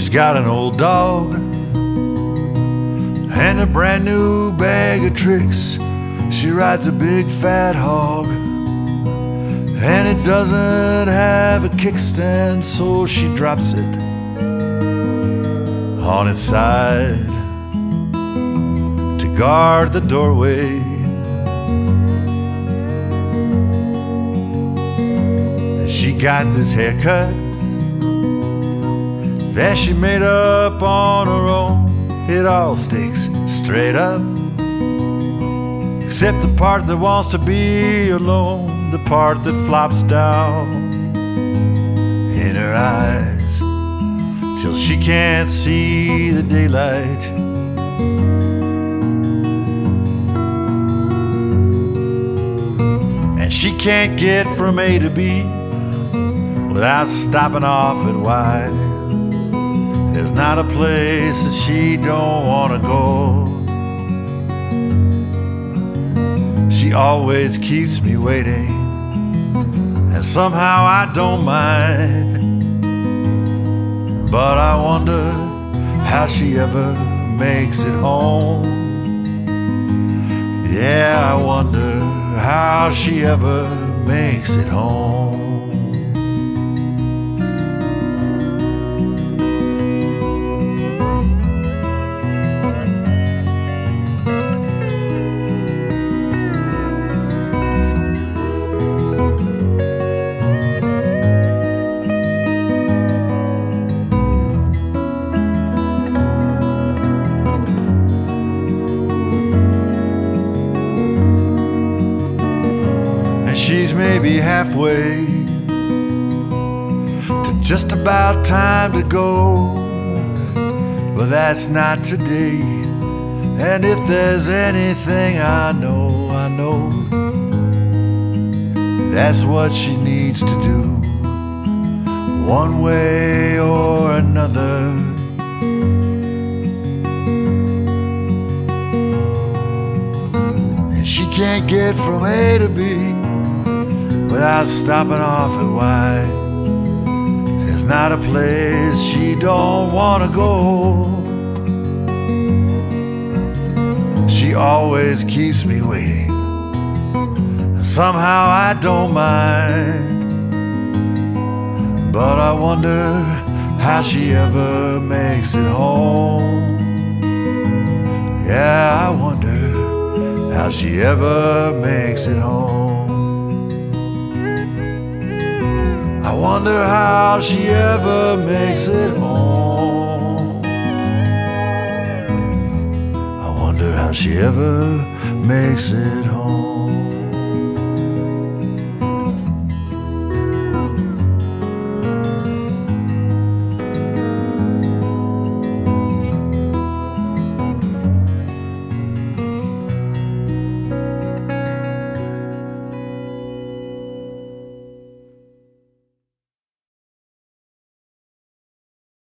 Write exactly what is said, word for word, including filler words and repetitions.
She's got an old dog and a brand new bag of tricks. She rides a big fat hog, and it doesn't have a kickstand, so she drops it on its side to guard the doorway. And she got this haircut that she made up on her own. It all sticks straight up, except the part that wants to be alone, the part that flops down in her eyes till she can't see the daylight. And she can't get from A to B without stopping off at Y. There's not a place that she don't want to go. She always keeps me waiting, and somehow I don't mind. But I wonder how she ever makes it home. Yeah, I wonder how she ever makes it home. She's maybe halfway to just about time to go, but that's not today. And if there's anything I know, I know that's what she needs to do, one way or another. And she can't get from A to B without stopping off at Y. There's not a place she don't want to go. She always keeps me waiting, and somehow I don't mind. But I wonder how she ever makes it home. Yeah, I wonder how she ever makes it home. I wonder how she ever makes it home. I wonder how she ever makes it home.